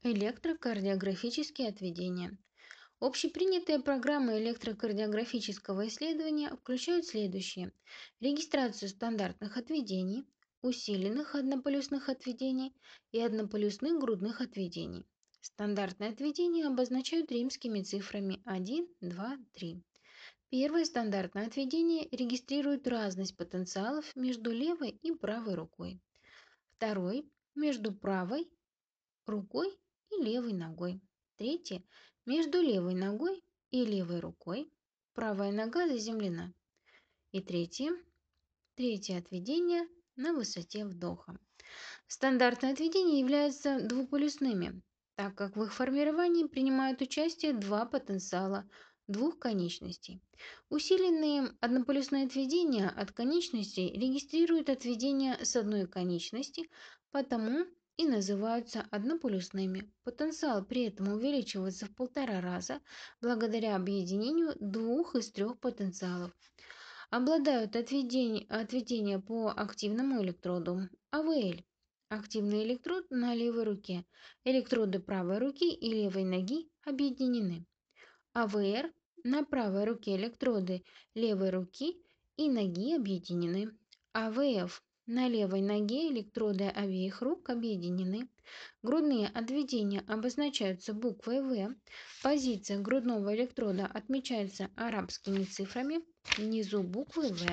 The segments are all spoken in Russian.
Электрокардиографические отведения. Общепринятые программы электрокардиографического исследования включают следующие: регистрацию стандартных отведений, усиленных однополюсных отведений и однополюсных грудных отведений. Стандартные отведения обозначают римскими цифрами 1, 2, 3. Первое стандартное отведение регистрирует разность потенциалов между левой и правой рукой. Второй – между правой рукой и левой ногой. Третье – между левой ногой и левой рукой. Правая нога заземлена. И третье отведение на высоте вдоха. Стандартные отведения являются двуполюсными, так как в их формировании принимают участие два потенциала двух конечностей. Усиленные однополюсные отведения от конечностей регистрируют отведения с одной конечности, потому и называются однополюсными. Потенциал при этом увеличивается в 1,5 раза благодаря объединению двух из трех потенциалов. Обладают отведения по активному электроду АВЛ. Активный электрод на левой руке. Электроды правой руки и левой ноги объединены. АВР на правой руке. Электроды левой руки и ноги объединены. АВФ на левой ноге. Электроды обеих рук объединены. Грудные отведения обозначаются буквой В. Позиция грудного электрода отмечается арабскими цифрами внизу буквы В.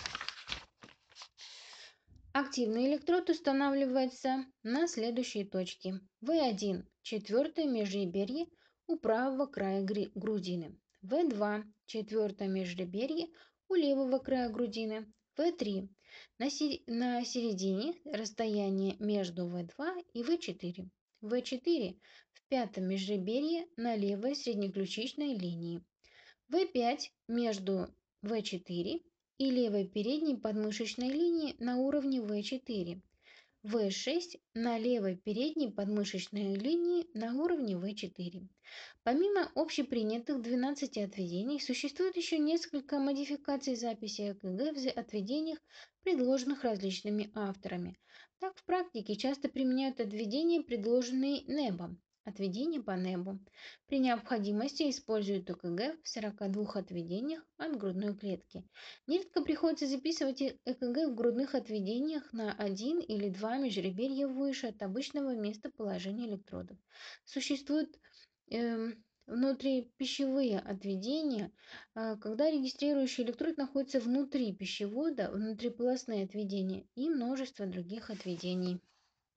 Активный электрод устанавливается на следующей точке. В1 – четвертое межреберье у правого края грудины. В2 – четвертое межреберье у левого края грудины. В3 – на середине расстояния между В2 и В4. В4 – в пятом межреберье на левой среднеключичной линии. В5 – между В4 и левой передней подмышечной линии на уровне В4. В6 на левой передней подмышечной линии на уровне В4. Помимо общепринятых 12 отведений, существует еще несколько модификаций записи ЭКГ в отведениях, предложенных различными авторами. Так, в практике часто применяют отведения, предложенные НЭБом. Отведение по НЭБу. При необходимости используют ЭКГ в 42 отведениях от грудной клетки. Нередко приходится записывать ЭКГ в грудных отведениях на 1 или 2 межреберья выше от обычного местоположения электродов. Существуют внутрипищевые отведения, когда регистрирующий электрод находится внутри пищевода, внутриполосные отведения и множество других отведений.